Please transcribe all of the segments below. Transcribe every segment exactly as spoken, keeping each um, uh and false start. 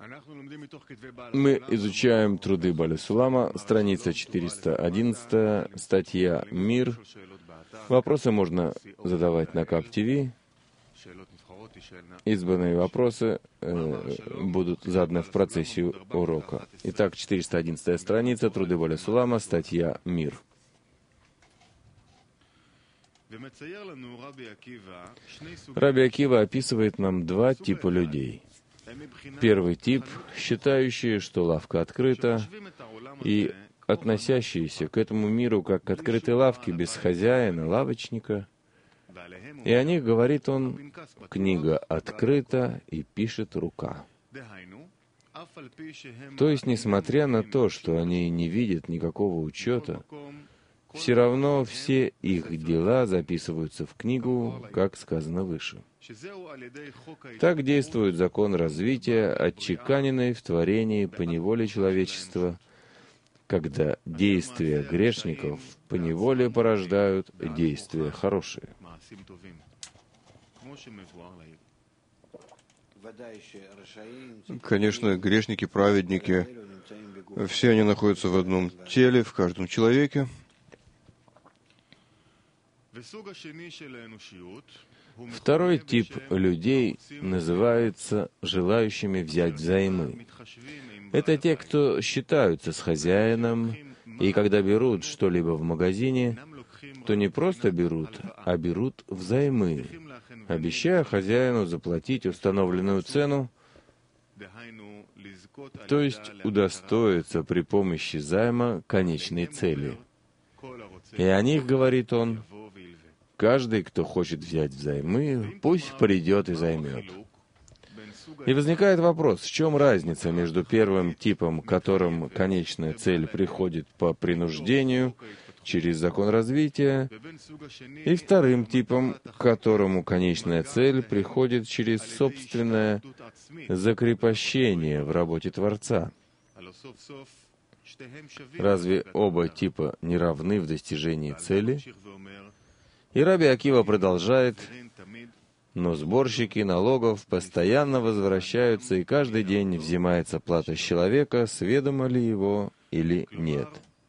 Мы изучаем труды Бааля Сулама, страница четыреста одиннадцать, статья «Мир». Вопросы можно задавать на КАП-ТВ. Избранные вопросы э, будут заданы в процессе урока. Итак, четыреста одиннадцатая страница, труды Бааля Сулама, статья «Мир». Раби Акива описывает нам два типа людей. Первый тип, считающие, что лавка открыта, и относящиеся к этому миру как к открытой лавке без хозяина, лавочника. И о них говорит он: книга открыта и пишет рука. То есть, несмотря на то, что они не видят никакого учета, все равно все их дела записываются в книгу, как сказано выше. Так действует закон развития, отчеканенный в творении поневоле человечества, когда действия грешников поневоле порождают действия хорошие. Конечно, грешники, праведники, все они находятся в одном теле, в каждом человеке. Второй тип людей называется желающими взять взаймы. Это те, кто считаются с хозяином, и когда берут что-либо в магазине, то не просто берут, а берут взаймы, обещая хозяину заплатить установленную цену, то есть удостоиться при помощи займа конечной цели. И о них говорит он: каждый, кто хочет взять взаймы, пусть придет и займет. И возникает вопрос, в чем разница между первым типом, которым конечная цель приходит по принуждению, через закон развития, и вторым типом, к которому конечная цель приходит через собственное закрепощение в работе Творца. Разве оба типа не равны в достижении цели? И Раби Акива продолжает: но сборщики налогов постоянно возвращаются, и каждый день взимается плата с человека, сведомо ли его или нет.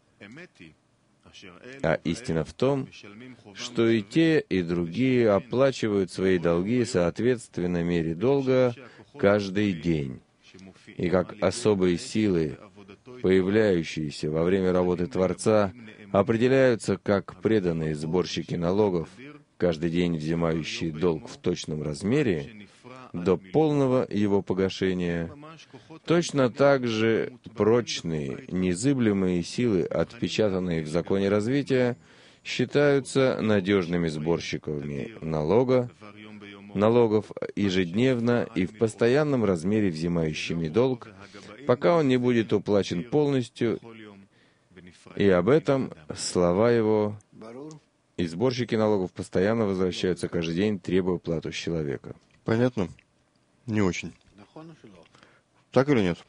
А истина в том, что и те, и другие оплачивают свои долги соответственно мере долга каждый день. И как особые силы, появляющиеся во время работы Творца, определяются как преданные сборщики налогов, каждый день взимающие долг в точном размере, до полного его погашения, точно так же прочные, незыблемые силы, отпечатанные в законе развития, считаются надежными сборщиками налога, налогов ежедневно и в постоянном размере взимающими долг, пока он не будет уплачен полностью, и об этом слова его, и сборщики налогов постоянно возвращаются каждый день, требуя плату с человека. Понятно? Не очень. Так или нет?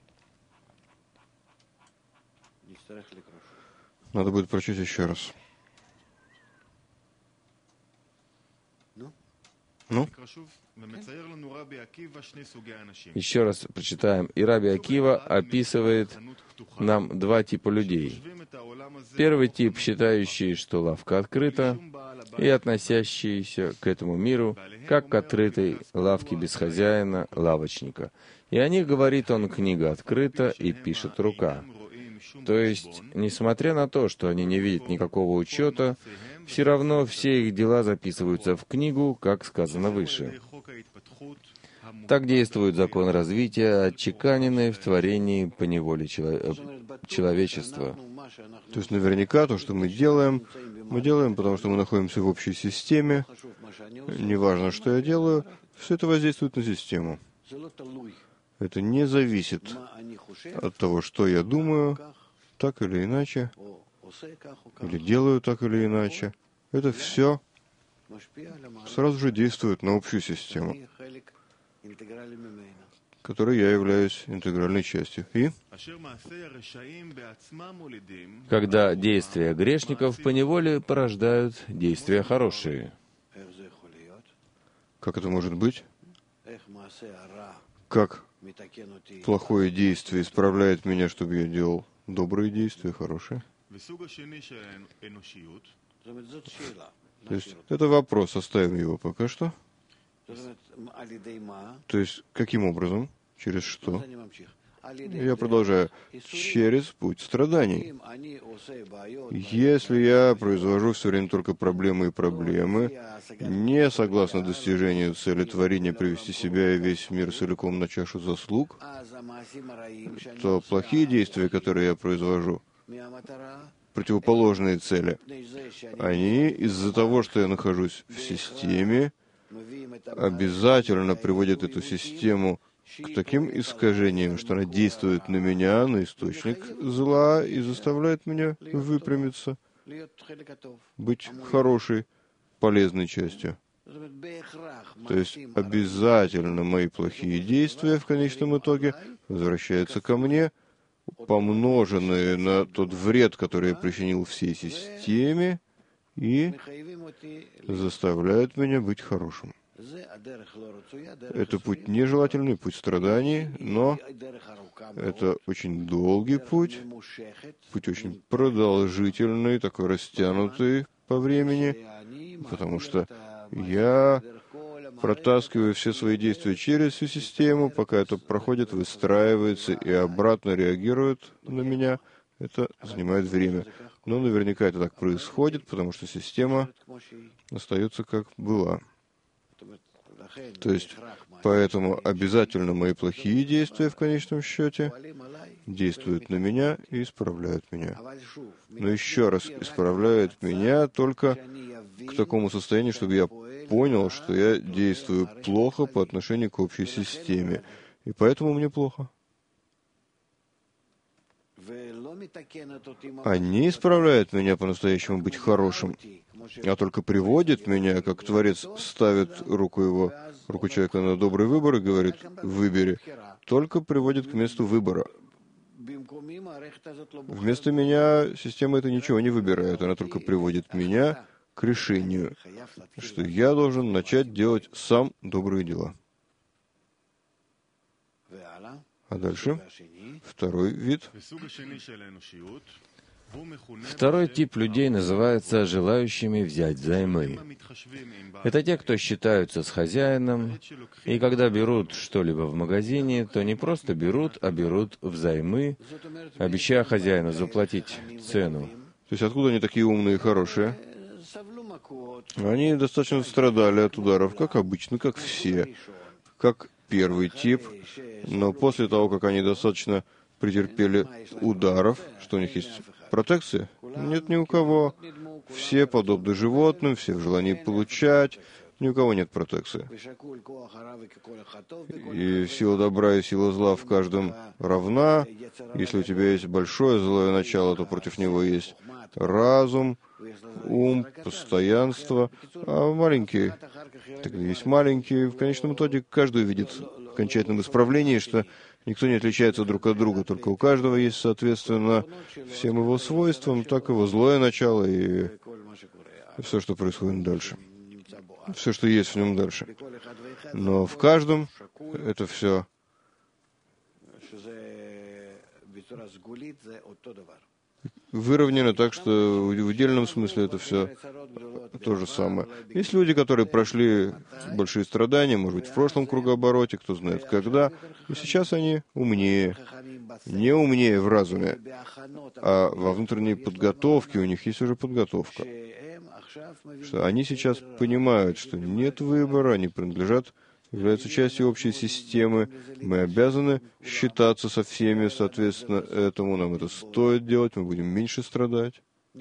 Надо будет прочесть еще раз. Ну? Еще раз прочитаем. И Раби Акива описывает нам два типа людей. Первый тип, считающий, что лавка открыта, и относящиеся к этому миру, как к открытой лавке без хозяина, лавочника. И о них говорит он: книга открыта и пишет рука. То есть, несмотря на то, что они не видят никакого учета, все равно все их дела записываются в книгу, как сказано выше. Так действует закон развития, отчеканенный в творении поневоле чело... человечества. То есть наверняка то, что мы делаем, мы делаем, потому что мы находимся в общей системе. Неважно, что я делаю, все это воздействует на систему. Это не зависит от того, что я думаю, так или иначе, или делаю так или иначе. Это все сразу же действует на общую систему, которой я являюсь интегральной частью. И? Когда действия грешников поневоле порождают действия хорошие. Как это может быть? Как плохое действие исправляет меня, чтобы я делал добрые действия, хорошие. То есть это вопрос, оставим его пока что. То есть каким образом? Через что? Я продолжаю. Через путь страданий. Если я произвожу все время только проблемы и проблемы, не согласно достижению цели творения привести себя и весь мир целиком на чашу заслуг, то плохие действия, которые я произвожу, противоположные цели, они из-за того, что я нахожусь в системе, обязательно приводят эту систему к таким искажениям, что она действует на меня, на источник зла, и заставляет меня выпрямиться, быть хорошей, полезной частью. То есть обязательно мои плохие действия в конечном итоге возвращаются ко мне, помноженные на тот вред, который я причинил всей системе, и заставляют меня быть хорошим. Это путь нежелательный, путь страданий, но это очень долгий путь, путь очень продолжительный, такой растянутый по времени, потому что я протаскиваю все свои действия через всю систему, пока это проходит, выстраивается и обратно реагирует на меня. Это занимает время. Но наверняка это так происходит, потому что система остается как была. То есть, поэтому обязательно мои плохие действия в конечном счете действуют на меня и исправляют меня. Но еще раз, исправляют меня только к такому состоянию, чтобы я понял, что я действую плохо по отношению к общей системе. И поэтому мне плохо. Они исправляют меня по-настоящему быть хорошим, а только приводит меня, как Творец ставит руку его, руку человека на добрый выбор и говорит: выбери, только приводит к месту выбора. Вместо меня система это ничего не выбирает, она только приводит меня к решению, что я должен начать делать сам добрые дела. А дальше второй вид. Второй тип людей называется желающими взять взаймы. Это те, кто считаются с хозяином, и когда берут что-либо в магазине, то не просто берут, а берут взаймы, обещая хозяину заплатить цену. То есть откуда они такие умные и хорошие? Они достаточно страдали от ударов, как обычно, как все, как первый тип, но после того, как они достаточно претерпели ударов, что у них есть протекция? Нет ни у кого. Все подобны животным, все в желании получать, ни у кого нет протекции. И сила добра и сила зла в каждом равна. Если у тебя есть большое злое начало, то против него есть разум, ум, постоянство, а маленький, тогда есть маленький. В конечном итоге каждый увидит в окончательном исправлении, что никто не отличается друг от друга, только у каждого есть, соответственно, всем его свойствам, так его злое начало и все, что происходит дальше. Все, что есть в нем дальше. Но в каждом это все выровнено так, что в отдельном смысле это все то же самое. Есть люди, которые прошли большие страдания, может быть, в прошлом кругообороте, кто знает когда, и сейчас они умнее, не умнее в разуме, а во внутренней подготовке у них есть уже подготовка. Что они сейчас понимают, что нет выбора, они принадлежат, являются частью общей системы, мы обязаны считаться со всеми, соответственно, этому, нам это стоит делать, мы будем меньше страдать,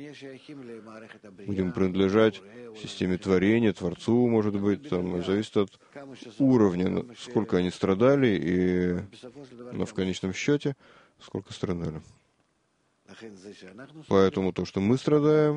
будем принадлежать системе творения, Творцу, может быть, там, зависит от уровня, сколько они страдали, и, но в конечном счете, сколько страдали. Поэтому то, что мы страдаем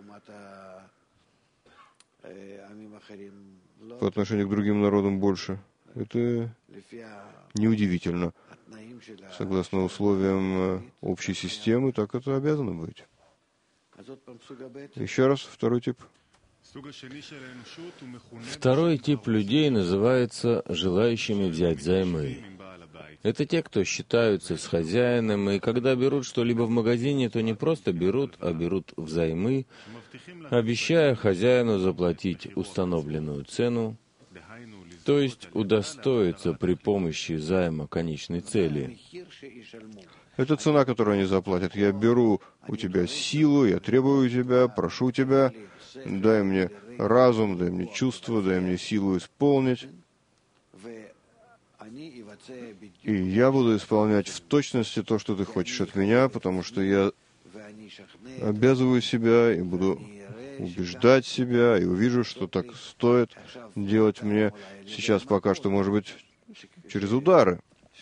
по отношению к другим народам больше, это неудивительно. Согласно условиям общей системы, так это обязано быть. Еще раз, второй тип. Второй тип людей называется желающими взять займы. Это те, кто считаются с хозяином, и когда берут что-либо в магазине, то не просто берут, а берут взаймы, обещая хозяину заплатить установленную цену, то есть удостоиться при помощи займа конечной цели. Это цена, которую они заплатят. Я беру у тебя силу, я требую тебя, прошу тебя, дай мне разум, дай мне чувство, дай мне силу исполнить. И я буду исполнять в точности то, что ты хочешь от меня, потому что я обязываю себя и буду убеждать себя, и увижу, что так стоит делать мне сейчас пока что, может быть, через удары,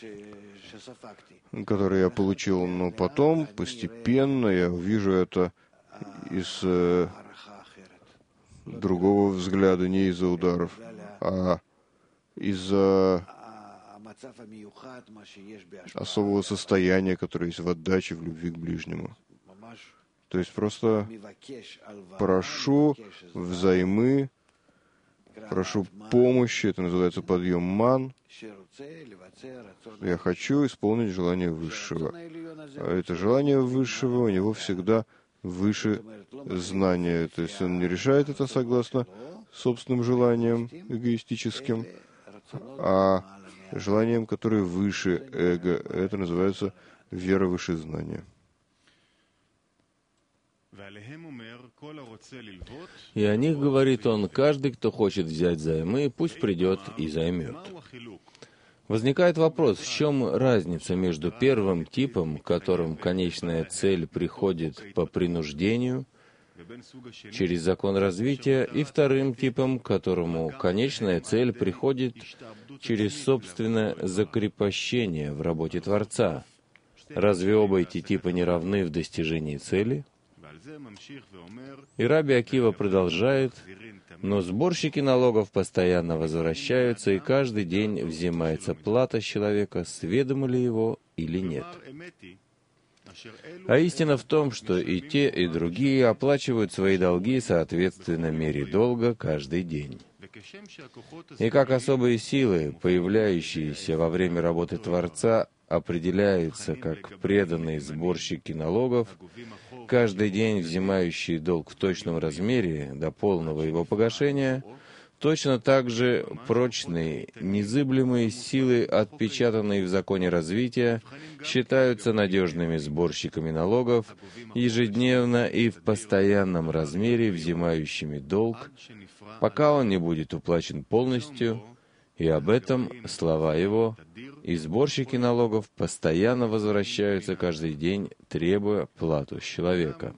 которые я получил, но потом, постепенно, я увижу это из э, другого взгляда, не из-за ударов, а из-за особого состояния, которое есть в отдаче, в любви к ближнему. То есть просто прошу взаймы, прошу помощи, это называется подъем ман. Я хочу исполнить желание Высшего. А это желание Высшего у него всегда выше знания. То есть он не решает это согласно собственным желаниям эгоистическим, а желанием, которое выше эго. Это называется вера выше знания. И о них говорит он: каждый, кто хочет взять займы, пусть придет и займет. Возникает вопрос, в чем разница между первым типом, которым конечная цель приходит по принуждению, через закон развития, и вторым типом, которому конечная цель приходит через собственное закрепощение в работе Творца. Разве оба эти типа не равны в достижении цели? И Раби Акива продолжает: но сборщики налогов постоянно возвращаются, и каждый день взимается плата с человека, сведомо ли его или нет. А истина в том, что и те, и другие оплачивают свои долги соответственно мере долга каждый день. И как особые силы, появляющиеся во время работы Творца, определяются как преданные сборщики налогов, каждый день взимающие долг в точном размере до полного его погашения, точно так же прочные, незыблемые силы, отпечатанные в законе развития, считаются надежными сборщиками налогов, ежедневно и в постоянном размере взимающими долг, пока он не будет уплачен полностью, и об этом слова его, и сборщики налогов постоянно возвращаются каждый день, требуя плату с человека.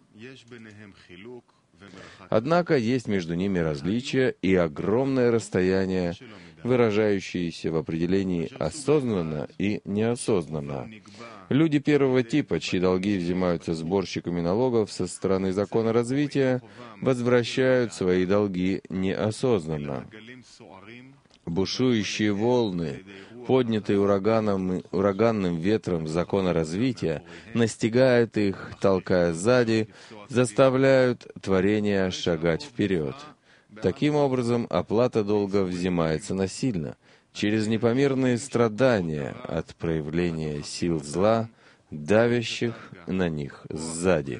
Однако есть между ними различия и огромное расстояние, выражающиеся в определении осознанно и неосознанно. Люди первого типа, чьи долги взимаются сборщиками налогов со стороны закона развития, возвращают свои долги неосознанно. Бушующие волны, поднятые ураганом, ураганным ветром закона развития, настигают их, толкая сзади, заставляют творение шагать вперед. Таким образом, оплата долга взимается насильно, через непомерные страдания от проявления сил зла, давящих на них сзади.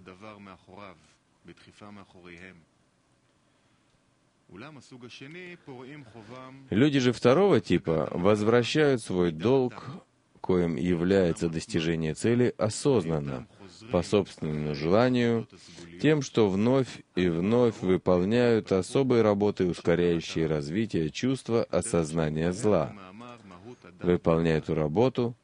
Люди же второго типа возвращают свой долг, коим является достижение цели, осознанно, по собственному желанию, тем, что вновь и вновь выполняют особые работы, ускоряющие развитие чувства осознания зла. Выполняя эту работу,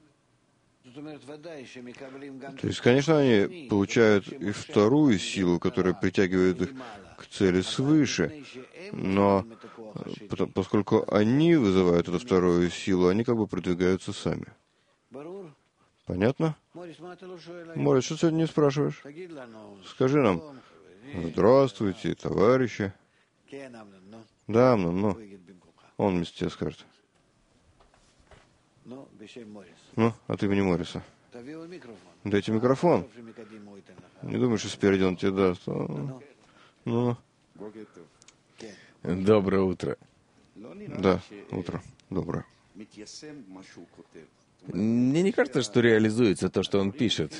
то есть, конечно, они получают и вторую силу, которая притягивает их к цели свыше, но поскольку они вызывают эту вторую силу, они как бы продвигаются сами. Понятно? Морис, что ты сегодня не спрашиваешь? Скажи нам: здравствуйте, товарищи. Да, ну, ну. Он вместо тебя скажет. Ну, от имени Мориса. Дайте микрофон. Не думаешь, что спереди он тебе даст. Ну, Доброе утро. Да, утро. Доброе. Мне не кажется, что реализуется то, что он пишет.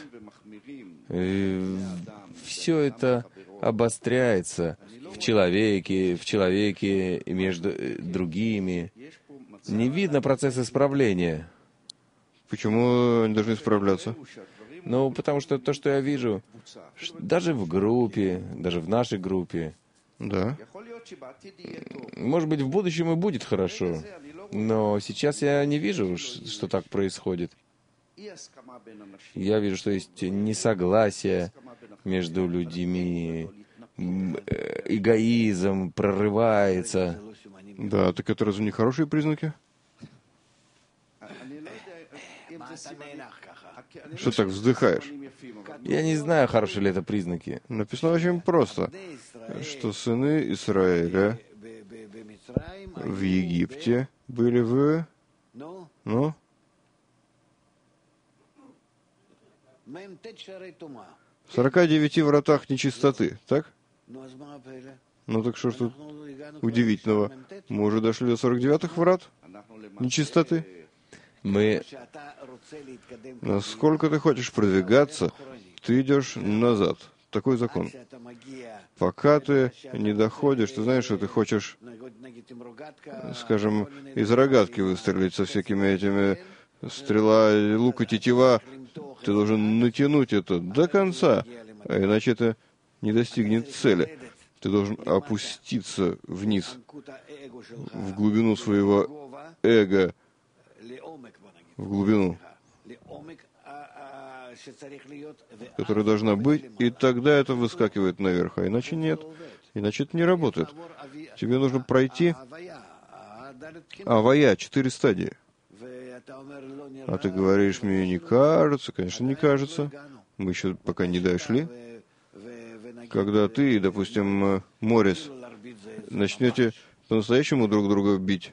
Все это обостряется в человеке, в человеке и между другими. Не видно процесс исправления. Почему они должны исправляться? Ну, потому что то, что я вижу, даже в группе, даже в нашей группе, Да. может быть, в будущем и будет хорошо, но сейчас я не вижу, что так происходит. Я вижу, что есть несогласие между людьми, эгоизм прорывается. Да, так это разве не хорошие признаки? Что так вздыхаешь? Я не знаю, хорошие ли это признаки. Написано очень просто, что сыны Израиля в Египте были в... Ну? В сорока девяти вратах нечистоты, так? Ну так что ж тут удивительного? Мы уже дошли до сорок девятых врат нечистоты? Мы... Насколько ты хочешь продвигаться, ты идешь назад. Такой закон. Пока ты не доходишь, ты знаешь, что ты хочешь, скажем, из рогатки выстрелить со всякими этими стрела, лук и тетива, ты должен натянуть это до конца, а иначе это не достигнет цели. Ты должен опуститься вниз, в глубину своего эго, в глубину, которая должна быть, и тогда это выскакивает наверх, а иначе нет. Иначе это не работает. Тебе нужно пройти авая, четыре стадии. А ты говоришь, мне не кажется, конечно, не кажется. Мы еще пока не дошли. Когда ты, допустим, Морис, начнете по-настоящему друг друга бить,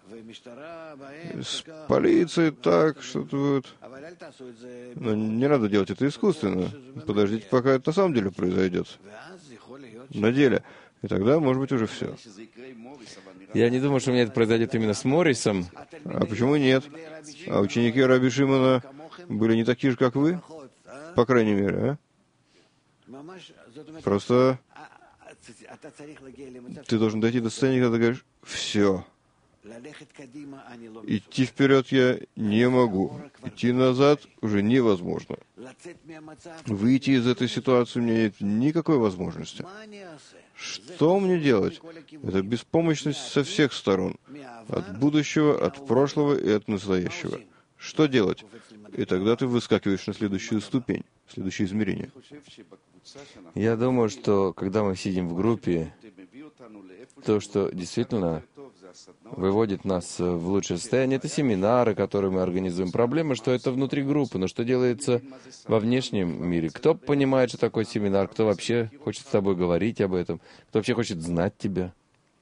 с полицией так, что-то вот... Но не надо делать это искусственно. Подождите, пока это на самом деле произойдет. На деле. И тогда, может быть, уже все. Я не думаю, что у меня это произойдет именно с Моррисом. А почему нет? А ученики Раби Шимона были не такие же, как вы? По крайней мере, а? Просто ты должен дойти до состояния, когда ты говоришь, все. Идти вперед я не могу. Идти назад уже невозможно. Выйти из этой ситуации у меня нет никакой возможности. Что мне делать? Это беспомощность со всех сторон. От будущего, от прошлого и от настоящего. Что делать? И тогда ты выскакиваешь на следующую ступень, следующее измерение. Я думаю, что когда мы сидим в группе, то, что действительно выводит нас в лучшее состояние, это семинары, которые мы организуем. Проблема, что это внутри группы, но что делается во внешнем мире? Кто понимает, что такое семинар? Кто вообще хочет с тобой говорить об этом? Кто вообще хочет знать тебя?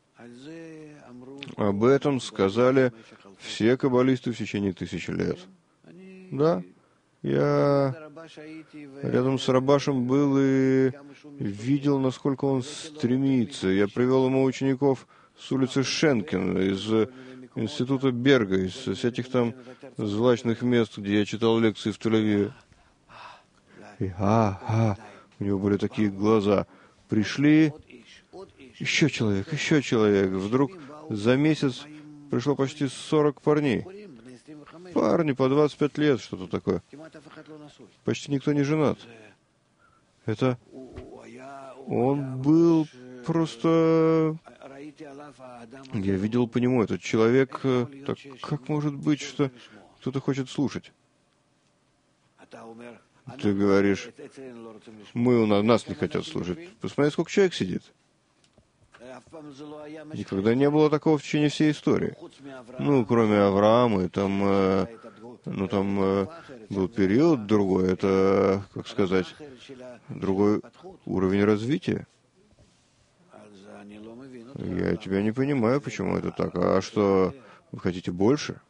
Об этом сказали все каббалисты в течение тысячи лет. Да, я рядом с Рабашем был и видел, насколько он стремится. Я привел ему учеников с улицы Шенкин, из института Берга, из всяких там злачных мест, где я читал лекции в Тель-Авиве. И а, а, у него были такие глаза. Пришли, еще человек, еще человек. Вдруг за месяц пришло почти сорок парней. Парни по двадцать пять лет, что-то такое. Почти никто не женат. Это... Он был просто... Я видел по нему, этот человек... Так как может быть, что кто-то хочет слушать? Ты говоришь, мы у нас, нас не хотят слушать. Посмотри, сколько человек сидит. Никогда не было такого в течение всей истории. Ну, кроме Авраама, и там, э, ну, там э, был период другой, это, как сказать, другой уровень развития. Я тебя не понимаю, почему это так. А что, вы хотите больше?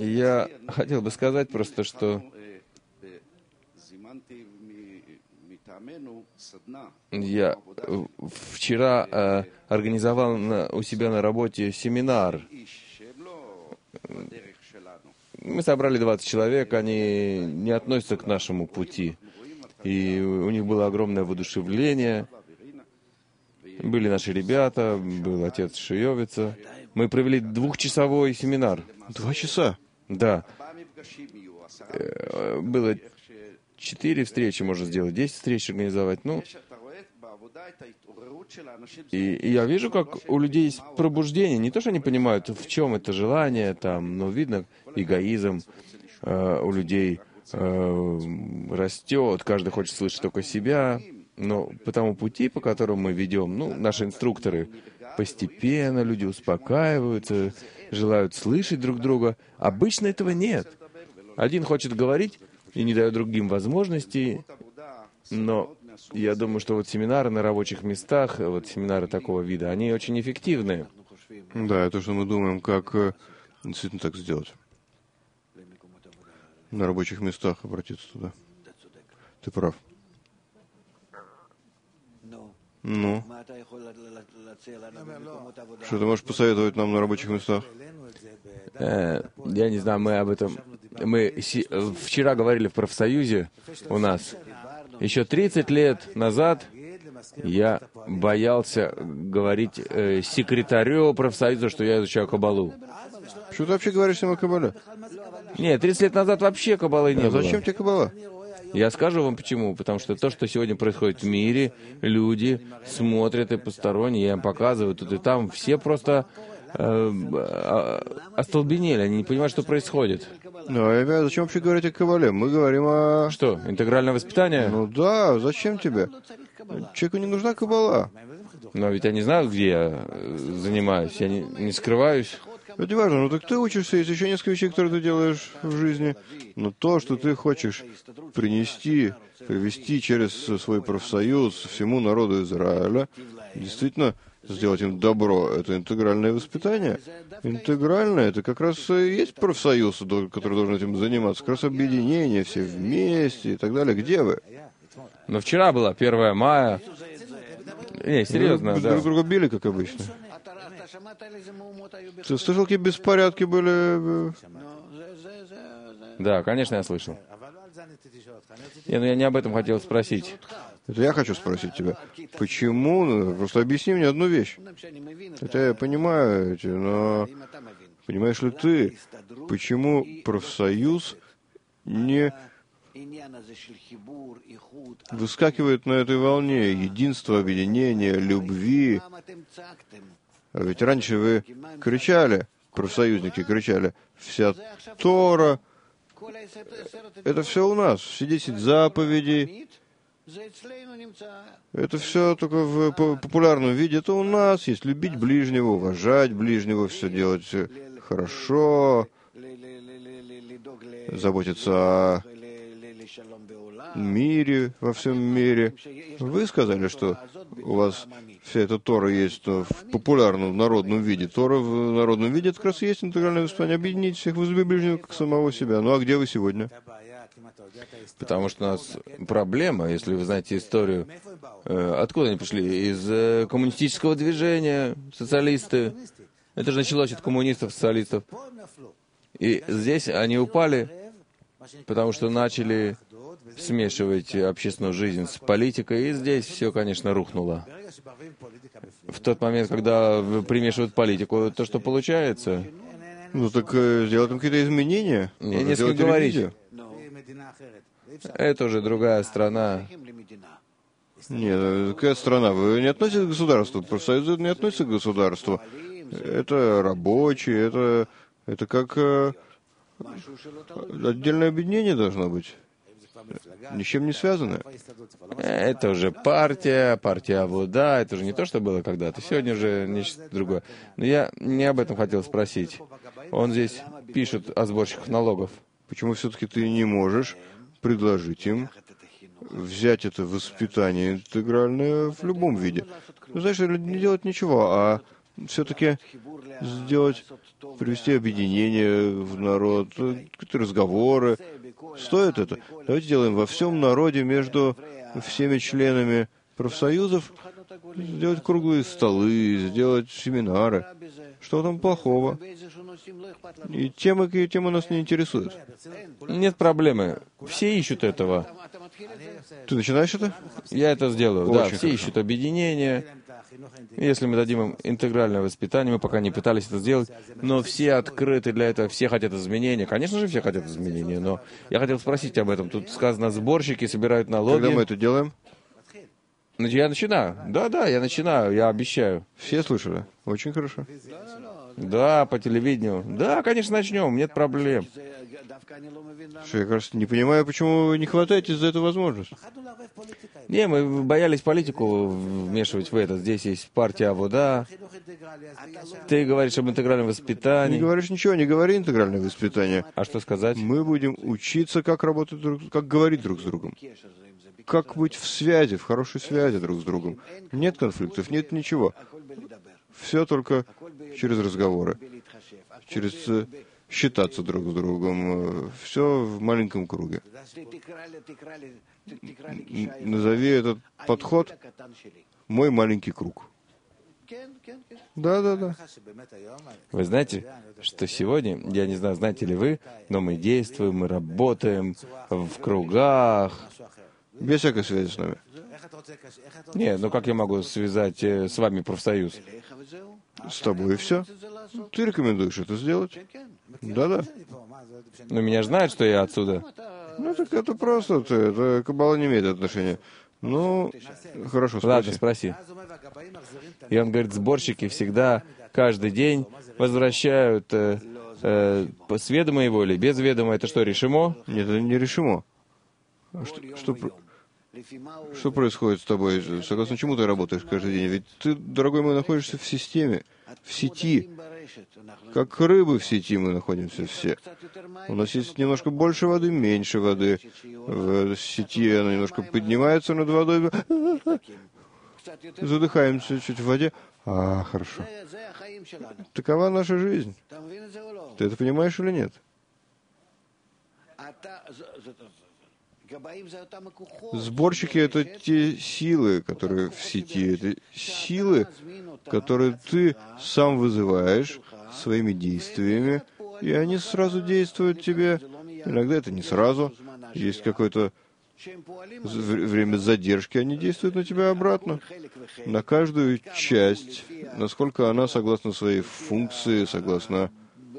Я хотел бы сказать просто, что Я вчера э, организовал на, у себя на работе семинар. Мы собрали двадцать человек, они не относятся к нашему пути. И у них было огромное воодушевление. Были наши ребята, был отец Шиевица. Мы провели двухчасовой семинар. Два часа? Да. Было четыре встречи, можно сделать, десять встреч организовать. Ну, и, и я вижу, как у людей есть пробуждение. Не то, что они понимают, в чем это желание, там, но видно, эгоизм э, у людей э, растет, каждый хочет слышать только себя. Но по тому пути, по которому мы ведем, ну, наши инструкторы, постепенно люди успокаиваются, желают слышать друг друга. Обычно этого нет. Один хочет говорить и не дает другим возможностей, но я думаю, что вот семинары на рабочих местах, вот семинары такого вида, они очень эффективны. Да, это что мы думаем, как э, действительно так сделать. На рабочих местах обратиться туда. Ты прав. Ну, что ты можешь посоветовать нам на рабочих местах? Э, я не знаю, мы об этом... Мы си... вчера говорили в профсоюзе у нас. Еще тридцать лет назад я боялся говорить э, секретарю профсоюза, что я изучаю Каббалу. Что ты вообще говоришь с ним о Каббале? Нет, тридцать лет назад вообще Каббалы не а было. Зачем тебе Каббала? Я скажу вам почему. Потому что то, что сегодня происходит в мире, люди смотрят и посторонние, я им показываю тут и там, все просто э, э, остолбенели, они не понимают, что происходит. Ну, а зачем вообще говорить о Каббале? Мы говорим о... Что, интегральное воспитание? Ну да, зачем тебе? Человеку не нужна Каббала. Но ведь они знают, где я занимаюсь, я не, не скрываюсь. Это не важно, ну так ты учишься, есть еще несколько вещей, которые ты делаешь в жизни. Но то, что ты хочешь принести, привести через свой профсоюз всему народу Израиля, действительно сделать им добро, это интегральное воспитание. Интегральное, это как раз и есть профсоюз, который должен этим заниматься, как раз объединение, все вместе и так далее. Где вы? Но вчера было первое мая. Не, серьезно, друг, да. Друг друга били, как обычно. Ты слышал, какие беспорядки были? Да, конечно, я слышал. Не, ну я не об этом хотел спросить. Это я хочу спросить тебя. Почему? Ну, просто объясни мне одну вещь. Хотя я понимаю, но понимаешь ли ты, почему профсоюз не выскакивает на этой волне единства, объединения, любви? А ведь раньше вы кричали, профсоюзники кричали, вся Тора, это все у нас, все десять заповедей, это все только в популярном виде, это у нас есть, любить ближнего, уважать ближнего, все делать хорошо, заботиться о мире, во всем мире. Вы сказали, что у вас вся эта Тора есть в популярном, в народном виде. Тора в народном виде, это как раз и есть интегральное воспитание. Объединить всех, возлюби ближнего, как самого себя. Ну а где вы сегодня? Потому что у нас проблема, если вы знаете историю, э, откуда они пришли? Из э, коммунистического движения, социалисты. Это же началось от коммунистов, социалистов. И здесь они упали, потому что начали смешивать общественную жизнь с политикой, и здесь все, конечно, рухнуло. В тот момент, когда примешивают политику, то, что получается... Ну так э, сделать там какие-то изменения. Не, не с кем говорить. Это уже другая страна. Нет, какая страна? Вы не относитесь к государству. Профсоюзы не относятся к государству. Это рабочие, это, это как э, отдельное объединение должно быть. Ни с чем не связано. Это уже партия, партия Авода, это уже не то, что было когда-то. Сегодня уже нечто другое. Но я не об этом хотел спросить. Он здесь пишет о сборщиках налогов. Почему все-таки ты не можешь предложить им взять это воспитание интегральное в любом виде? Ну, знаешь, не делать ничего, а все-таки сделать, привести объединение в народ, какие-то разговоры, Стоит это? Давайте сделаем во всем народе между всеми членами профсоюзов, сделать круглые столы, сделать семинары. Что там плохого? И темы, какие темы нас не интересуют. Нет проблемы. Все ищут этого. Ты начинаешь это? Я это сделаю. Очень да, все хорошо. ищут объединение. Если мы дадим им интегральное воспитание, мы пока не пытались это сделать, но все открыты для этого, все хотят изменения. Конечно же, все хотят изменения, но я хотел спросить об этом. Тут сказано, сборщики собирают налоги. Когда мы это делаем? Ну, я начинаю. Да, да, я начинаю, я обещаю. Все слышали? Очень хорошо. Да, по телевидению. Да, конечно, начнем, нет проблем. Что, я, кажется, не понимаю, почему вы не хватаетесь за эту возможность. Не, мы боялись политику вмешивать в это. Здесь есть партия Авода. Ты говоришь об интегральном Не воспитании. говоришь ничего, не говори интегральное воспитание. А что сказать? Мы будем учиться, как работать друг, как говорить друг с другом. Как быть в связи, в хорошей связи друг с другом. Нет конфликтов, нет ничего. Все только через разговоры, через э, считаться друг с другом. Все в маленьком круге. Н- Назови этот подход «мой маленький круг». Да, да, да. Вы знаете, что сегодня, я не знаю, знаете ли вы, но мы действуем, мы работаем в кругах. Без всякой связи с нами. Не, ну как я могу связать э, с вами профсоюз? С тобой и все. Ты рекомендуешь это сделать? Да-да. Ну, меня же знают, что я отсюда. Ну, так это просто, ты, это каббала не имеет отношения. Ну, хорошо, Ладно, спроси. спроси. И он говорит, сборщики всегда, каждый день возвращают э, э, с ведома его или без ведома. Это что, решимо? Нет, это не решимо. А Что, что, про- что происходит с тобой? Согласно чему ты работаешь каждый день? Ведь ты, дорогой мой, находишься в системе, в сети. Как рыбы в сети мы находимся все. У нас есть немножко больше воды, меньше воды. В сети она немножко поднимается над водой. Задыхаемся чуть в воде. А, хорошо. Такова наша жизнь. Ты это понимаешь или нет? Сборщики — это те силы, которые в сети. Это силы, которые ты сам вызываешь своими действиями, и они сразу действуют тебе. Иногда это не сразу. Есть какое-то з- время задержки, они действуют на тебя обратно. На каждую часть, насколько она согласно своей функции, согласно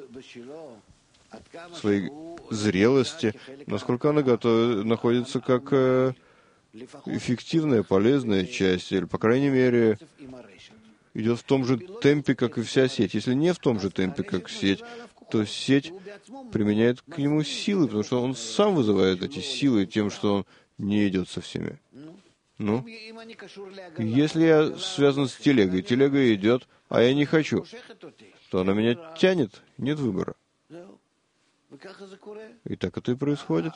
своей зрелости, насколько она готова, находится как э, эффективная, полезная часть, или, по крайней мере, идет в том же темпе, как и вся сеть. Если не в том же темпе, как сеть, то сеть применяет к нему силы, потому что он сам вызывает эти силы тем, что он не идет со всеми. Ну, если я связан с телегой, телега идет, а я не хочу, то она меня тянет, нет выбора. И так это и происходит.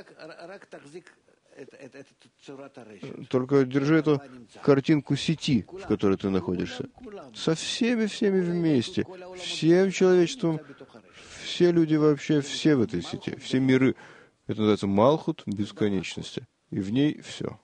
Только держи эту картинку сети, в которой ты находишься. Со всеми, всеми вместе. Всем человечеством. Все люди вообще, все в этой сети. Все миры. Это называется Малхут бесконечности. И в ней все.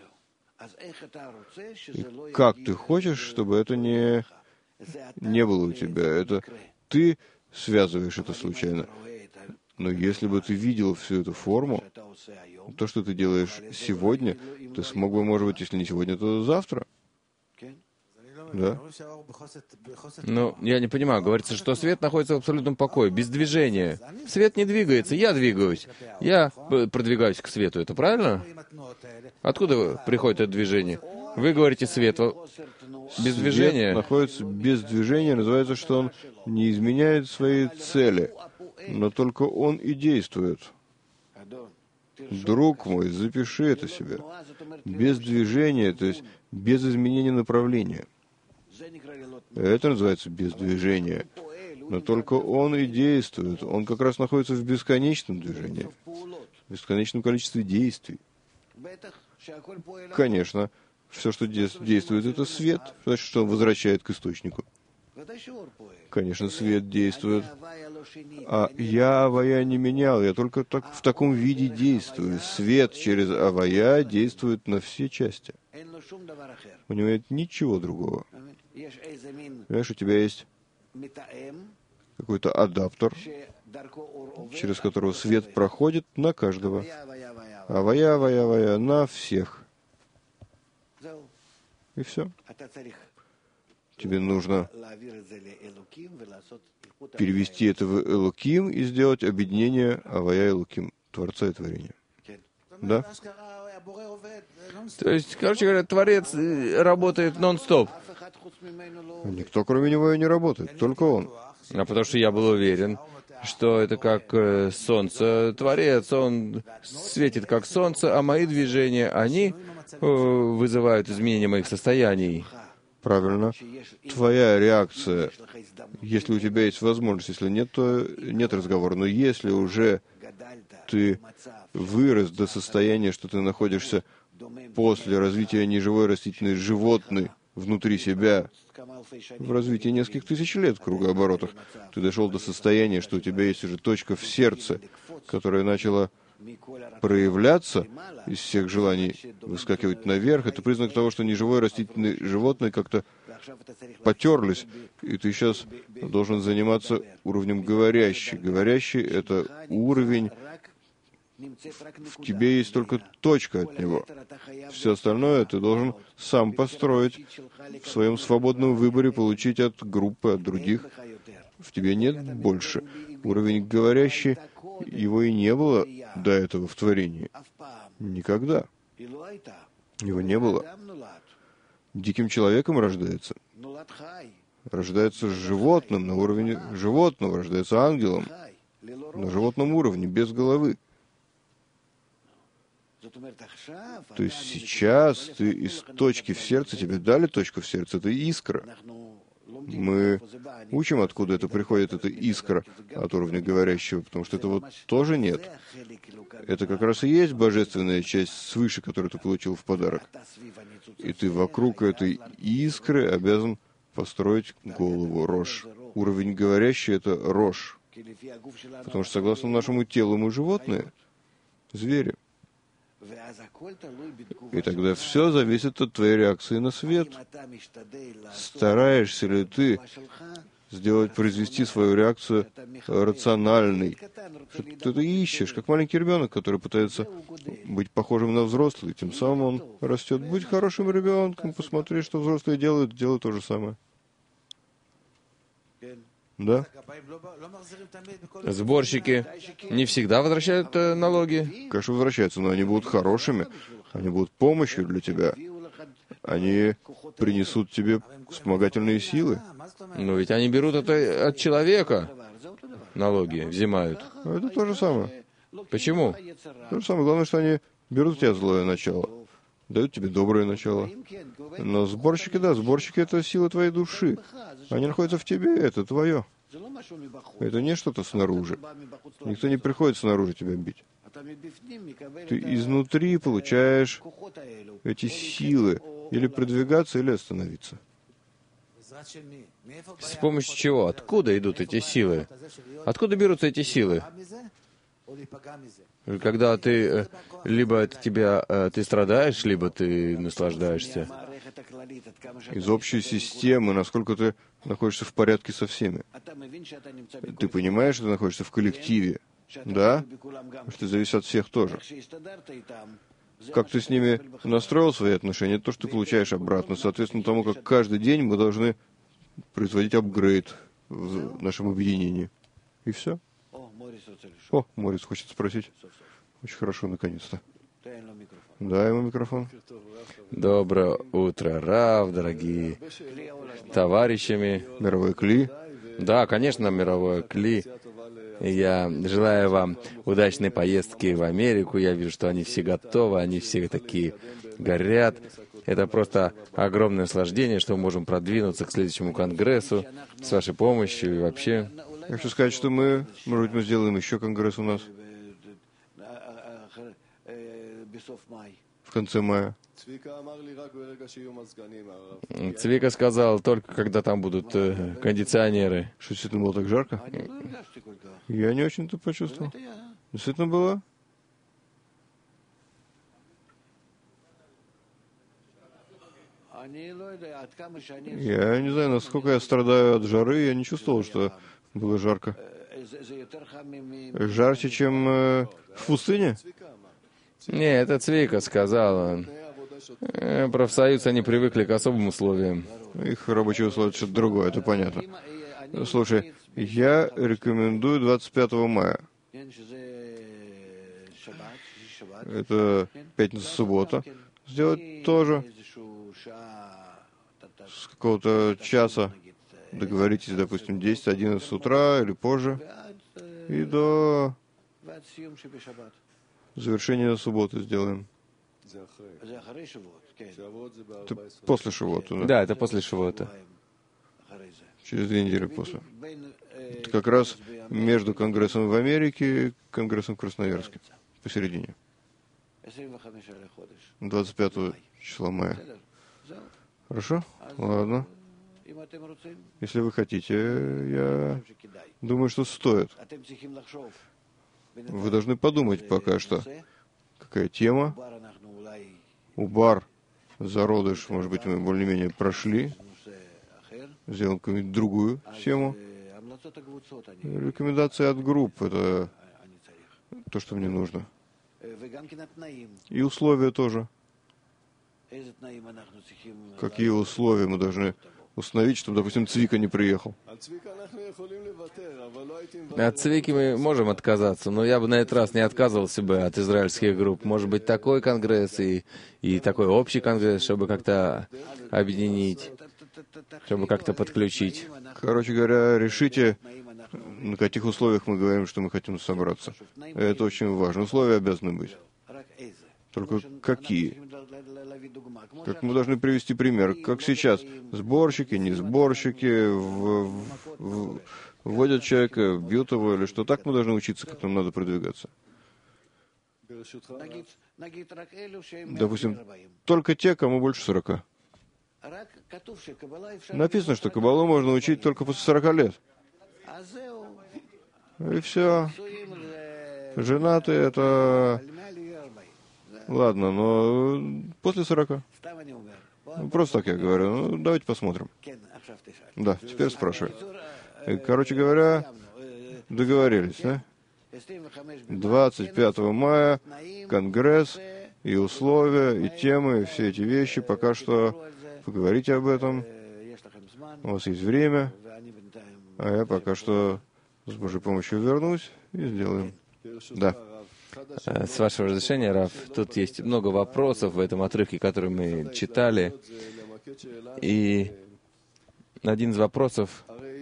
И как ты хочешь, чтобы это не, не было у тебя? Это ты связываешь это случайно. Но если бы ты видел всю эту форму, то, что ты делаешь сегодня, ты смог бы, может быть, если не сегодня, то завтра. Да? Ну, я не понимаю. Говорится, что свет находится в абсолютном покое, без движения. Свет не двигается, я двигаюсь. Я э, продвигаюсь к свету. Это правильно? Откуда приходит это движение? Вы говорите, свет во- без Свет движения. находится без движения, называется, что он не изменяет своей цели, но только он и действует. Друг мой, запиши это себе. Без движения, то есть без изменения направления. Это называется без движения. Но только он и действует. Он как раз находится в бесконечном движении, в бесконечном количестве действий. Конечно, все, что действует, это свет. Значит, что он возвращает к источнику. Конечно, свет действует. А я Авая не менял, я только так, в таком виде действую. Свет через Авая действует на все части. У него нет ничего другого. Понимаешь, у тебя есть какой-то адаптер, через которого свет проходит на каждого. Авая, Авая, Авая, на всех. И все. Тебе нужно перевести это в Элоким и сделать объединение Авая Элоким, Творца и Творения. Да? То есть, короче говоря, Творец работает нон-стоп. Никто, кроме него, и не работает, только он. А потому что я был уверен, что это как э, солнце. Творец, он светит как солнце, а мои движения, они э, вызывают изменения моих состояний. Правильно. Твоя реакция, если у тебя есть возможность, если нет, то нет разговора. Но если уже ты вырос до состояния, что ты находишься после развития неживой растительной животной внутри себя, в развитии нескольких тысяч лет в кругооборотах, ты дошел до состояния, что у тебя есть уже точка в сердце, которая начала проявляться из всех желаний, выскакивать наверх, это признак того, что неживое растительное животное как-то потерлись, и ты сейчас должен заниматься уровнем говорящий. Говорящий — это уровень, в тебе есть только точка от него. Все остальное ты должен сам построить, в своем свободном выборе получить от группы, от других. В тебе нет больше. Уровень говорящий, его и не было до этого в творении. Никогда. Его не было. Диким человеком рождается. Рождается животным на уровне животного, рождается ангелом на животном уровне, без головы. То есть сейчас ты из точки в сердце, тебе дали точку в сердце, это искра. Мы учим, откуда это приходит, эта искра от уровня говорящего, потому что этого тоже нет. Это как раз и есть божественная часть свыше, которую ты получил в подарок. И ты вокруг этой искры обязан построить голову, рош. Уровень говорящий — это рош. Потому что, согласно нашему телу, мы животные, звери. И тогда все зависит от твоей реакции на свет. Стараешься ли ты сделать, произвести свою реакцию рациональной? Ты это ищешь, как маленький ребенок, который пытается быть похожим на взрослый. Тем самым он растет. Будь хорошим ребенком, посмотри, что взрослые делают, делай то же самое. Да? Сборщики не всегда возвращают э, налоги? Конечно, возвращаются, но они будут хорошими, они будут помощью для тебя. Они принесут тебе вспомогательные силы. Но ведь они берут это от человека. Налоги взимают. Это то же самое. Почему? То же самое. Главное, что они берут у тебя злое начало, дают тебе доброе начало. Но сборщики, да, сборщики — это сила твоей души. Они находятся в тебе, это твое. Это не что-то снаружи. Никто не приходит снаружи тебя бить. Ты изнутри получаешь эти силы, или продвигаться, или остановиться. С помощью чего? Откуда идут эти силы? Откуда берутся эти силы? Когда ты, либо это тебя, ты страдаешь, либо ты наслаждаешься. Из общей системы, насколько ты находишься в порядке со всеми. Ты понимаешь, что ты находишься в коллективе, да? Что ты зависишь от всех тоже. Как ты с ними настроил свои отношения, это то, что ты получаешь обратно. Соответственно тому, как каждый день мы должны производить апгрейд в нашем объединении. И все. О, Морис хочет спросить. Очень хорошо, наконец-то. Дай ему микрофон. Доброе утро, Рав, дорогие товарищами. Мировой Кли. Да, конечно, мировое Кли. Я желаю вам удачной поездки в Америку. Я вижу, что они все готовы, они все такие горят. Это просто огромное наслаждение, что мы можем продвинуться к следующему конгрессу с вашей помощью и вообще. Я хочу сказать, что мы, может быть, мы сделаем еще конгресс у нас в конце мая. Цвика сказал, только когда там будут э, кондиционеры. Что, действительно было так жарко? Я не очень-то почувствовал. Действительно было? Я не знаю, насколько я страдаю от жары, я не чувствовал, что было жарко. Жарче, чем э, в пустыне? Не, это Цвика сказал. Э, профсоюз, они привыкли к особым условиям. Их рабочие условия что-то другое, это понятно. Слушай, я рекомендую двадцать пятого мая. Это пятница-суббота. Сделать тоже. С какого-то часа договоритесь, допустим, десять-одиннадцать утра или позже. И до завершения субботы сделаем. Это после Шавуота, да? Да, это после Шавуота. Через две недели после. Это как раз между Конгрессом в Америке и Конгрессом в Красноярске. Посередине. двадцать пятого числа мая. Хорошо? Ладно. Если вы хотите, я думаю, что стоит. Вы должны подумать пока что, какая тема. Убар, зародыш, может быть, мы более-менее прошли. Сделаем какую-нибудь другую тему. Рекомендации от групп — это то, что мне нужно. И условия тоже. Какие условия мы должны установить, чтобы, допустим, Цвика не приехал? От Цвики мы можем отказаться, но я бы на этот раз не отказывался бы от израильских групп. Может быть, такой конгресс и, и такой общий конгресс, чтобы как-то объединить, чтобы как-то подключить. Короче говоря, решите, на каких условиях мы говорим, что мы хотим собраться. Это очень важно. Условия обязаны быть. Только какие? Как мы должны привести пример? Как сейчас сборщики, не сборщики в, в, в, вводят человека, бьют его или что? Так мы должны учиться, как нам надо продвигаться. Допустим, только те, кому больше сорока. Написано, что Каббалу можно учить только после сорока лет. И все. Женатые — это... Ладно, но после сорока. Просто так я говорю. Ну, давайте посмотрим. Да, теперь спрашивай. Короче говоря, договорились, да? двадцать пятого мая Конгресс и условия, и темы, и все эти вещи. Пока что поговорите об этом. У вас есть время. А я пока что с Божьей помощью вернусь и сделаем. Да. С вашего разрешения, Рав, тут есть много вопросов в этом отрывке, который мы читали. И один из вопросов: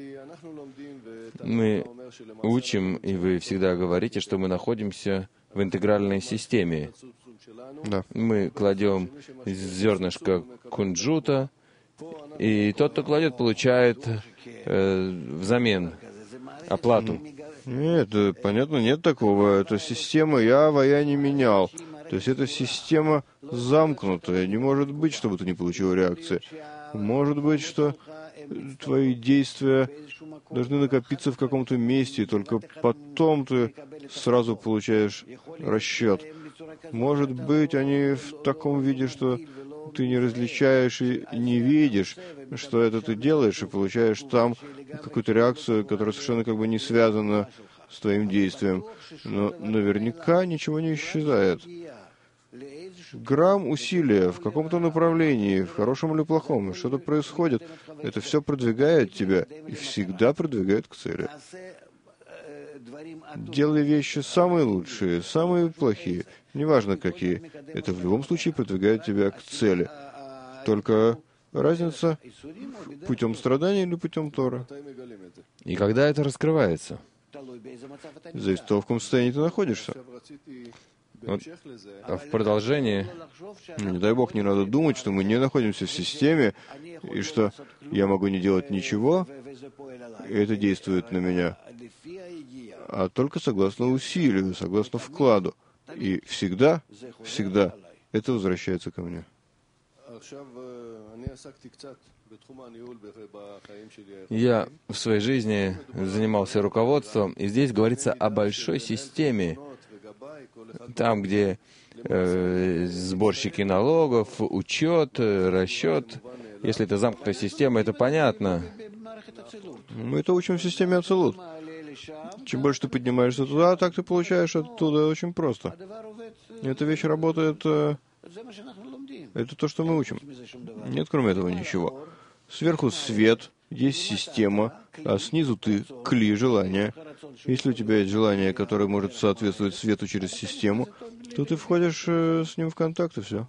мы учим, и вы всегда говорите, что мы находимся в интегральной системе. Да. Мы кладем зернышко кунжута, и тот, кто кладет, получает э, взамен оплату. Нет, понятно, нет такого. Это система «я, я не менял». То есть это система замкнутая. Не может быть, чтобы ты не получил реакции. Может быть, что твои действия должны накопиться в каком-то месте, и только потом ты сразу получаешь расчет. Может быть, они в таком виде, что ты не различаешь и не видишь, что это ты делаешь, и получаешь там какую-то реакцию, которая совершенно как бы не связана с твоим действием. Но наверняка ничего не исчезает. Грамм усилия в каком-то направлении, в хорошем или плохом, что-то происходит, это все продвигает тебя и всегда продвигает к цели. Делай вещи самые лучшие, самые плохие, неважно какие, это в любом случае продвигает тебя к цели. Только разница путем страдания или путем Тора. И когда это раскрывается? Зависит от того, в каком состоянии ты находишься. Вот. А в продолжении... Ну, не дай Бог, не надо думать, что мы не находимся в системе, и что я могу не делать ничего, и это действует на меня, а только согласно усилию, согласно вкладу. И всегда, всегда это возвращается ко мне. Я в своей жизни занимался руководством, и здесь говорится о большой системе, там, где э, сборщики налогов, учет, расчет. Если это замкнутая система, это понятно. Мы это учим в системе Ацилут. Чем больше ты поднимаешься туда, так ты получаешь оттуда очень просто. Эта вещь работает... Э, это то, что мы учим. Нет, кроме этого, ничего. Сверху свет, есть система, а снизу ты кли, желание. Если у тебя есть желание, которое может соответствовать свету через систему, то ты входишь э, с ним в контакт, и все.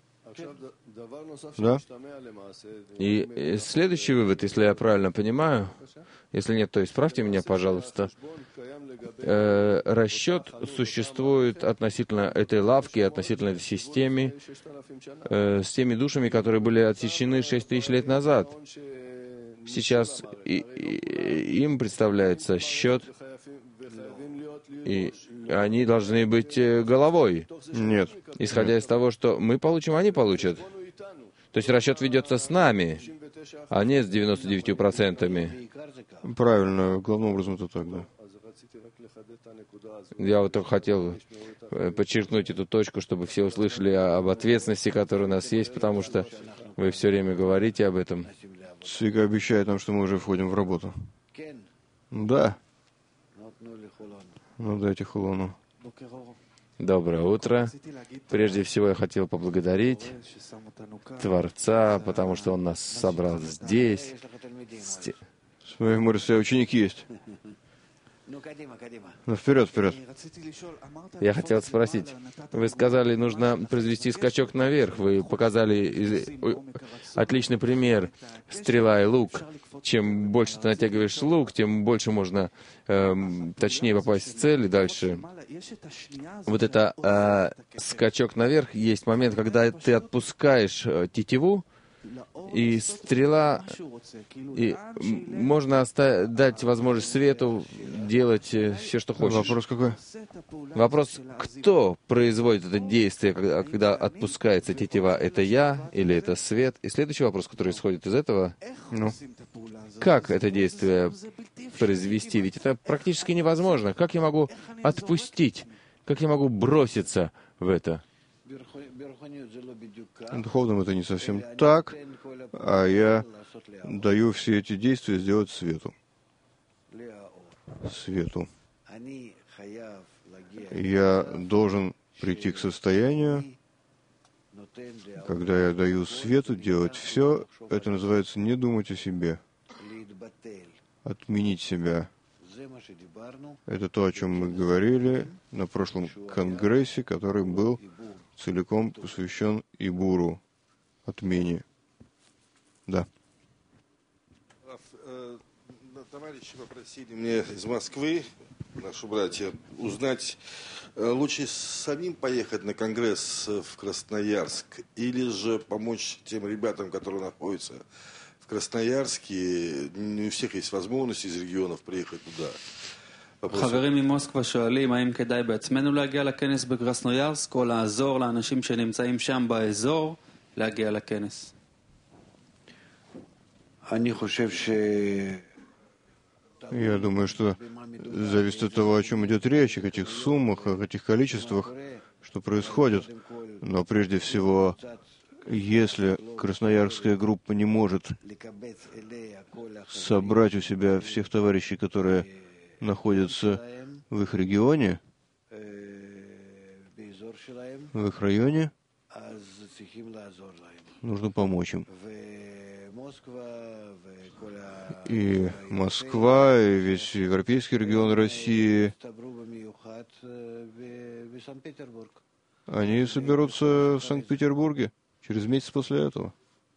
Да? И следующий вывод, если я правильно понимаю, если нет, то исправьте меня, пожалуйста. Э, расчет существует относительно этой лавки, относительно этой системы, э, с теми душами, которые были отсечены шесть тысяч лет назад. Сейчас и, и, им представляется счет, и они должны быть головой. Нет. Исходя Нет. из того, что мы получим, они получат. То есть расчет ведется с нами, а не с девяносто девятью процентами. Правильно, главным образом это так, да. Я вот только хотел подчеркнуть эту точку, чтобы все услышали об ответственности, которая у нас есть, потому что вы все время говорите об этом. Цвика обещает нам, что мы уже входим в работу. Да. Ну дайте Хулону. Доброе утро. Прежде всего я хотел поблагодарить Творца, потому что Он нас собрал здесь. Смотри, море, свои ученики есть. Ну, вперед, вперед. Я хотел спросить, вы сказали, нужно произвести скачок наверх. Вы показали отличный пример, стрела и лук. Чем больше ты натягиваешь лук, тем больше можно эм, точнее попасть в цель и дальше. Вот это э, скачок наверх, есть момент, когда ты отпускаешь э, тетиву, и стрела, и можно оставить, дать возможность свету делать все, что хочешь. Вопрос какой? Вопрос, кто производит это действие, когда, когда отпускается тетива? Это я или это свет? И следующий вопрос, который исходит из этого, ну, как это действие произвести? Ведь это практически невозможно. Как я могу отпустить? Как я могу броситься в это? Духовным это не совсем так, а я даю все эти действия сделать свету. Свету. Я должен прийти к состоянию, когда я даю свету делать все, это называется не думать о себе, отменить себя. Это то, о чем мы говорили на прошлом конгрессе, который был целиком посвящен Ибуру, отмене. Да. Товарищи попросили меня из Москвы, наши братья, узнать, лучше самим поехать на конгресс в Красноярск или же помочь тем ребятам, которые находятся в Красноярске. Не у всех есть возможность из регионов приехать туда. חברים ממוסקבה שואלים האם כדאי בעצמנו להגיע לכנס בקרסנויארסק או לעזור לאנשים שנמצאים שם באזור להגיע לכנס. Я думаю, что зависит от того, о чем идет речь, о этих суммах, о этих количествах, что происходит. Но прежде всего, если красноярская группа не может собрать у себя всех товарищей, которые находятся в их регионе, в их районе, нужно помочь им. И Москва, и весь европейский регион России, они соберутся в Санкт-Петербурге через месяц после этого.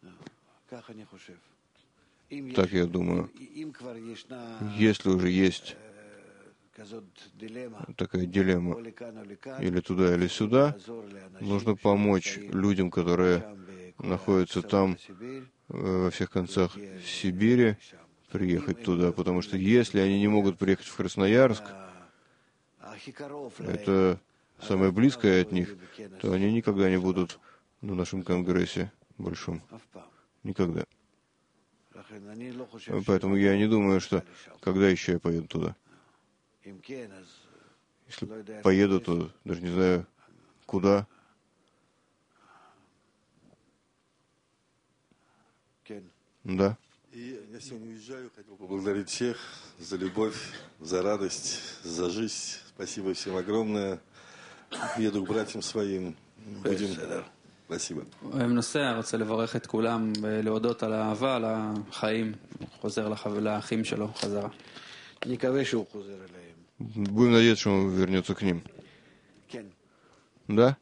Так я думаю. Если уже есть такая дилемма, или туда, или сюда, нужно помочь людям, которые находятся там, во всех концах Сибири, приехать туда, потому что если они не могут приехать в Красноярск, это самое близкое от них, то они никогда не будут на нашем конгрессе большом. Никогда. Поэтому я не думаю, что когда еще я поеду туда. Если поеду, то даже не знаю, куда. Да. И я сегодня уезжаю, хотел поблагодарить всех за любовь, за радость, за жизнь. Спасибо всем огромное. Еду к братьям своим. Будем... спасибо. נוסע, רוצה לברך את כולם ולהודות על האהבה, על החיים. חוזר לאחים שלו, חזרה. Будем надеяться, что он вернется к ним. Да?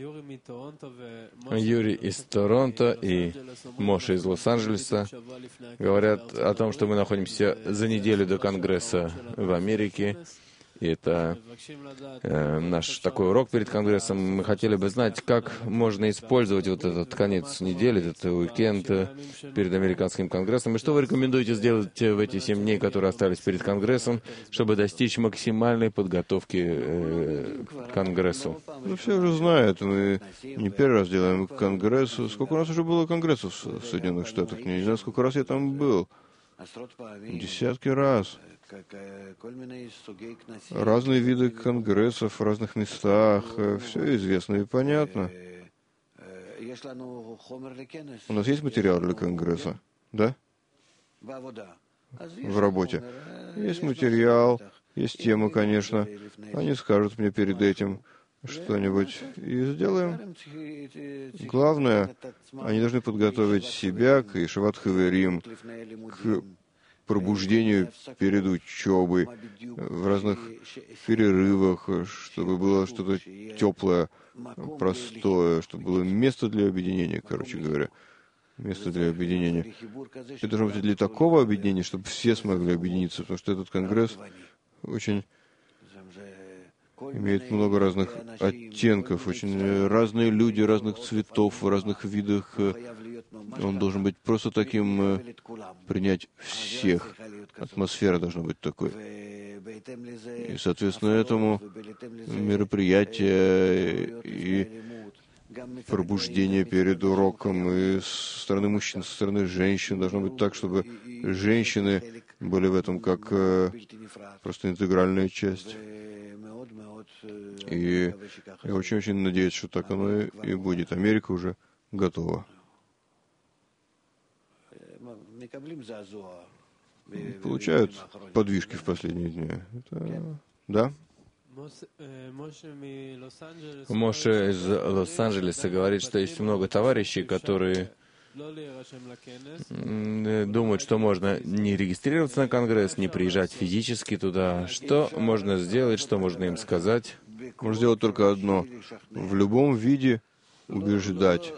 Юрий из Торонто и Моша из Лос-Анджелеса говорят о том, что мы находимся за неделю до Конгресса в Америке. И это э, наш такой урок перед Конгрессом. Мы хотели бы знать, как можно использовать вот этот конец недели, этот уикенд перед Американским Конгрессом. И что вы рекомендуете сделать в эти семь дней, которые остались перед Конгрессом, чтобы достичь максимальной подготовки э, к Конгрессу? Ну, все уже знают. Мы не первый раз делаем Конгресс. Сколько у нас уже было Конгрессов в Соединенных Штатах? Я не знаю, сколько раз я там был. Десятки раз. Разные виды конгрессов в разных местах. Все известно и понятно. У нас есть материал для конгресса? Да? В работе. Есть материал, есть тема, конечно. Они скажут мне перед этим что-нибудь и сделаем. Главное, они должны подготовить себя к Ешиват Хаверим, к пробуждению перед учебой, в разных перерывах, чтобы было что-то теплое, простое, чтобы было место для объединения, короче говоря. Место для объединения. Это должно быть для такого объединения, чтобы все смогли объединиться, потому что этот конгресс очень имеет много разных оттенков, очень разные люди, разных цветов, в разных видах. Он должен быть просто таким, принять всех. Атмосфера должна быть такой. И, соответственно, этому мероприятие и пробуждение перед уроком и со стороны мужчин, со стороны женщин должно быть так, чтобы женщины были в этом как просто интегральная часть. И я очень-очень надеюсь, что так оно и будет. Америка уже готова. Получают подвижки в последние дни. Это... Да? Моше из Лос-Анджелеса говорит, что есть много товарищей, которые думают, что можно не регистрироваться на Конгресс, не приезжать физически туда. Что можно сделать, что можно им сказать? Можно сделать только одно. В любом виде убеждать.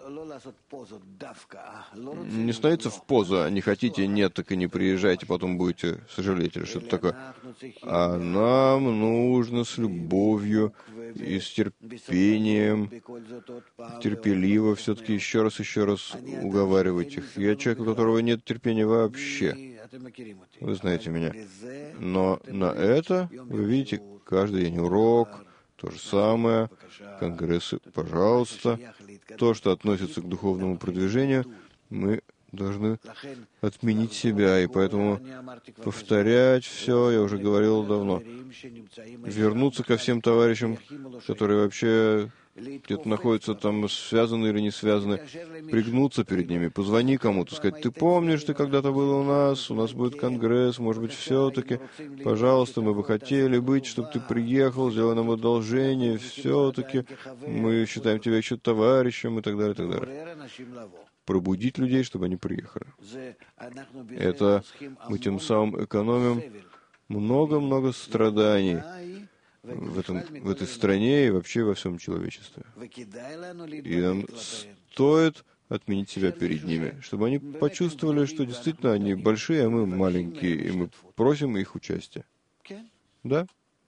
Не становиться в позу, а не хотите, нет, так и не приезжайте, потом будете сожалеть или что-то такое. А нам нужно с любовью и с терпением, терпеливо все-таки еще раз, еще раз уговаривать их. Я человек, у которого нет терпения вообще. Вы знаете меня. Но на это, вы видите, каждый день урок, то же самое, конгрессы, пожалуйста. То, что относится к духовному продвижению, мы должны отменить себя, и поэтому повторять все, я уже говорил давно. Вернуться ко всем товарищам, которые вообще где-то находятся там, связаны или не связаны, пригнуться перед ними, позвони кому-то, сказать, ты помнишь, ты когда-то был у нас, у нас будет конгресс, может быть, все-таки, пожалуйста, мы бы хотели быть, чтобы ты приехал, сделай нам одолжение, все-таки, мы считаем тебя еще товарищем, и так далее, и так далее. Пробудить людей, чтобы они приехали. Это мы тем самым экономим много-много страданий в, этом, в этой стране и вообще во всем человечестве. И нам стоит отменить себя перед ними, чтобы они почувствовали, что действительно они большие, а мы маленькие, и мы просим их участия. Да?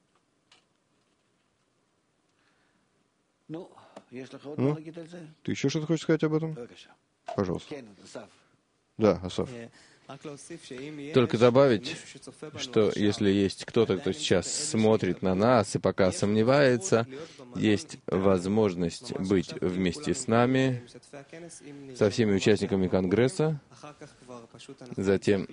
Ну, ты еще что-то хочешь сказать об этом? Пожалуйста. Да, Асаф. Только добавить, что если есть кто-то, кто сейчас смотрит на нас и пока сомневается, есть возможность быть вместе с нами, со всеми участниками Конгресса. Затем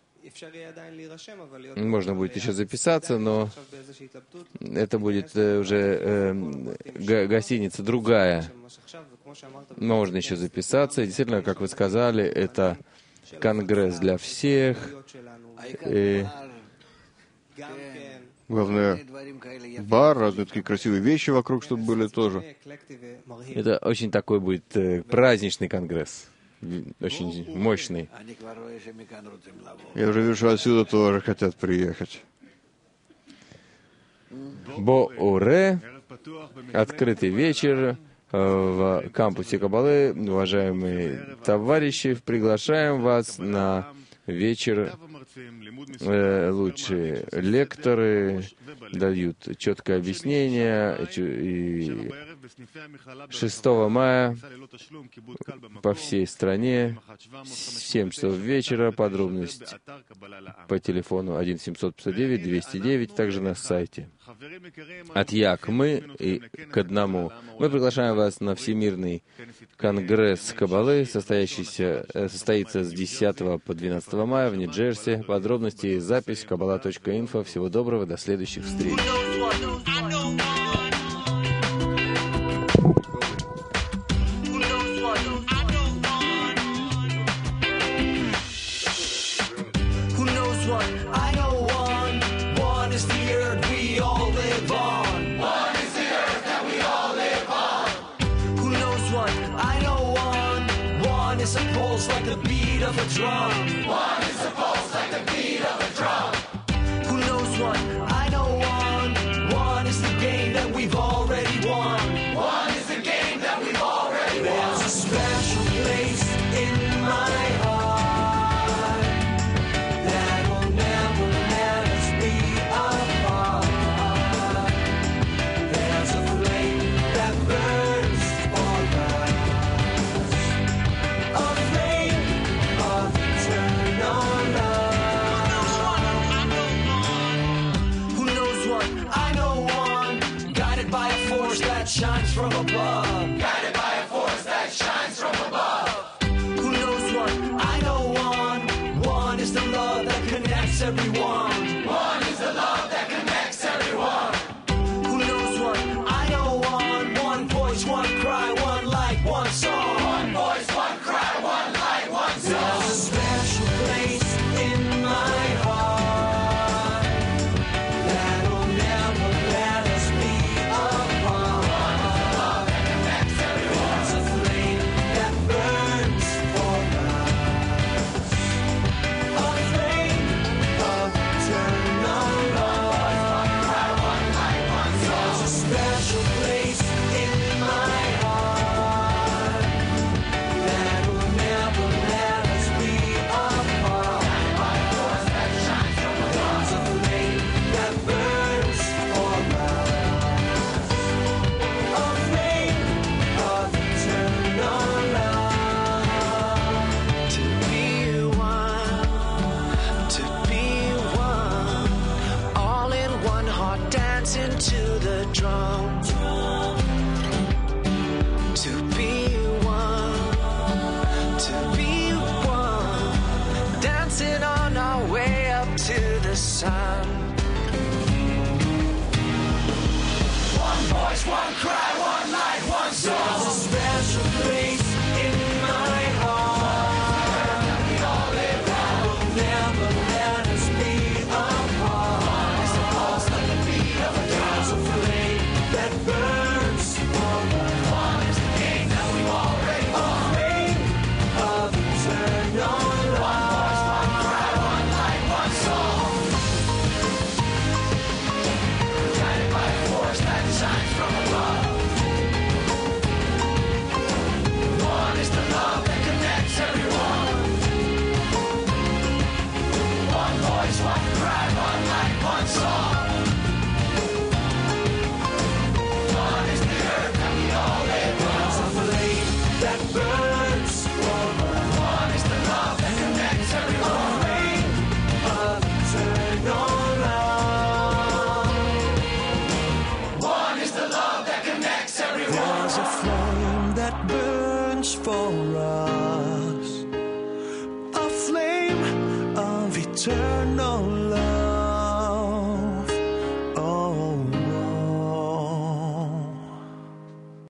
можно будет еще записаться, но это будет уже э, гостиница другая. Можно еще записаться. И действительно, как вы сказали, это конгресс для всех. И главное, бар, разные такие красивые вещи вокруг, чтобы были тоже. Это очень такой будет э, праздничный конгресс. Очень мощный. Я уже вижу, что отсюда тоже хотят приехать. Боуре, открытый вечер в кампусе Кабалы. Уважаемые товарищи, приглашаем вас на вечер. Лучшие лекторы дают четкое объяснение. И шестого мая по всей стране, семь часов вечера, подробность по телефону один семьсот пятьдесят девять двести девять, также на сайте. От Я к Мы и к одному. Мы приглашаем вас на Всемирный конгресс Кабалы, состоящийся, состоится с десятого по двенадцатое мая в Нью-Джерси. Подробности и запись кабала точка инфо. Всего доброго, до следующих встреч. Like the beat of a drum. One is a pulse like the beat of a drum. Who knows what? I know one. One is the game that we've already won. One is the game that we've already won. There's a special place in my heart that will never let us be apart. There's a flame that burns for us. A flame of eternal love. Who knows what? I know one. Guided by a force that shines from above. Guided by a force that shines from above. Who knows what? I know one. One is the love that connects everyone. One is the love that connects everyone. Who knows what? I know one. One voice, one cry, one light, one song. One voice, one cry, one light, one song. There's a special place in my heart that'll never let us be apart. There's a flame that burns for us. A flame of eternal love. There's a special place in my heart that will never let us be apart. There's a flame that burns for us. A flame of eternal love. To be one, to be one, all in one heart dancing to the drum. To be one, to be one, dancing on our way up to the sun. One voice, one cry, one light, one song. There's a special place in my heart that will never let us be apart. It's a pulse like the beat of a drum. There's a flame that burns for us. One is the game that we've already won. A flame of eternal love. One voice, one cry, one light, one song. Guided by a force that shines from above. us, a flame of eternal